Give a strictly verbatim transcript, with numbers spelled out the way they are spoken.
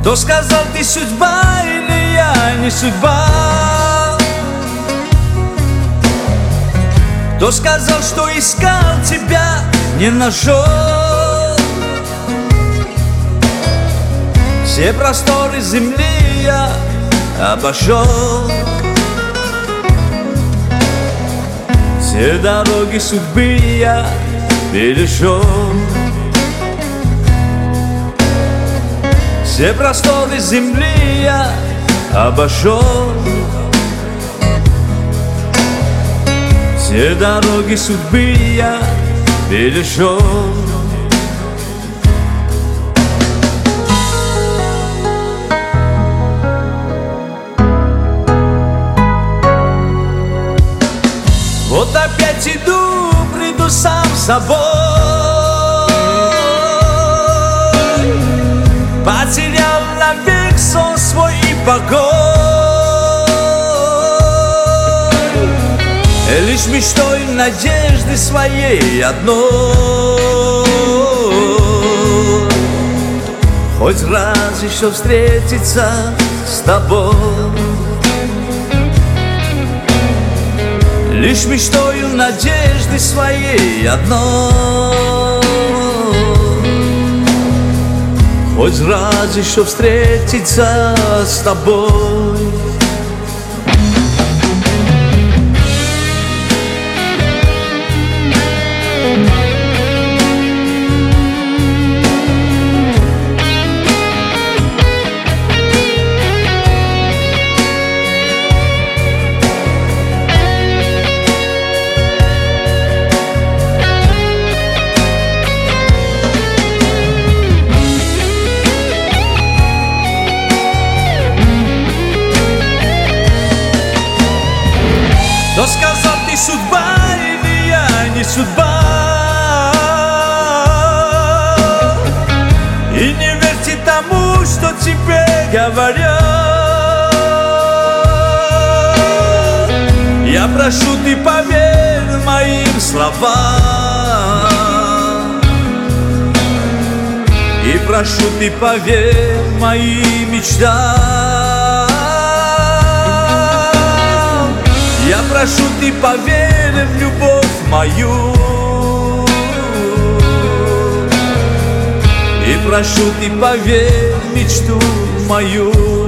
Кто сказал, ты судьба или я не судьба? Кто сказал, что искал тебя, не нашел? Все просторы земли я обошел, все дороги судьбы я перешел, все просторы земли я обошел, все дороги судьбы я перешел. Вот опять иду, приду сам с собой, потерял навек сон свой и покой, лишь мечтой надежды своей одной. Хоть раз еще встретиться с тобой, лишь мечтою надежды своей одной. Хоть раз еще встретиться с тобой. Кто сказал, ты судьба или я не судьба? И не верьте тому, что тебе говорят. Я прошу, ты поверь моим словам, и прошу, ты поверь моим мечтам. Я прошу, ты поверь в любовь мою, и прошу, ты поверь в мечту мою.